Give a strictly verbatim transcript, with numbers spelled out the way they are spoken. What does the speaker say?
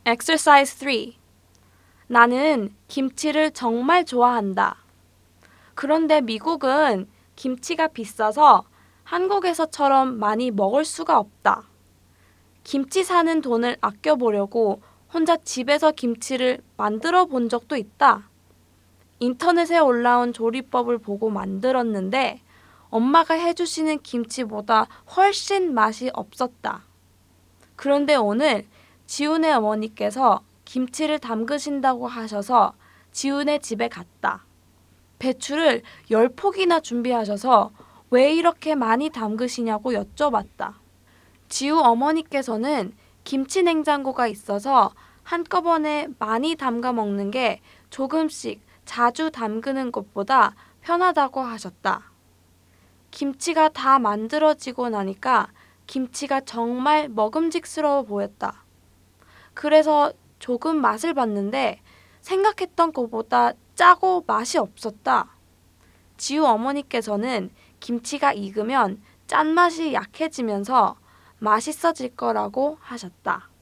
Exercise three. 나는 김치를 정말 좋아한다. 그런데 미국은 김치가 비싸서 한국에서처럼 많이 먹을 수가 없다. 김치 사는 돈을 아껴보려고 혼자 집에서 김치를 만들어 본 적도 있다. 인터넷에 올라온 조리법을 보고 만들었는데 엄마가 해주시는 김치보다 훨씬 맛이 없었다. 그런데 오늘 지훈의 어머니께서 김치를 담그신다고 하셔서 지훈의 집에 갔다. 배추를 열 포기나 준비하셔서 왜 이렇게 많이 담그시냐고 여쭤봤다. 지우 어머니께서는 김치 냉장고가 있어서 한꺼번에 많이 담가 먹는 게 조금씩 자주 담그는 것보다 편하다고 하셨다. 김치가 다 만들어지고 나니까 김치가 정말 먹음직스러워 보였다. 그래서 조금 맛을 봤는데 생각했던 것보다 짜고 맛이 없었다. 지우 어머니께서는 김치가 익으면 짠맛이 약해지면서 맛있어질 거라고 하셨다.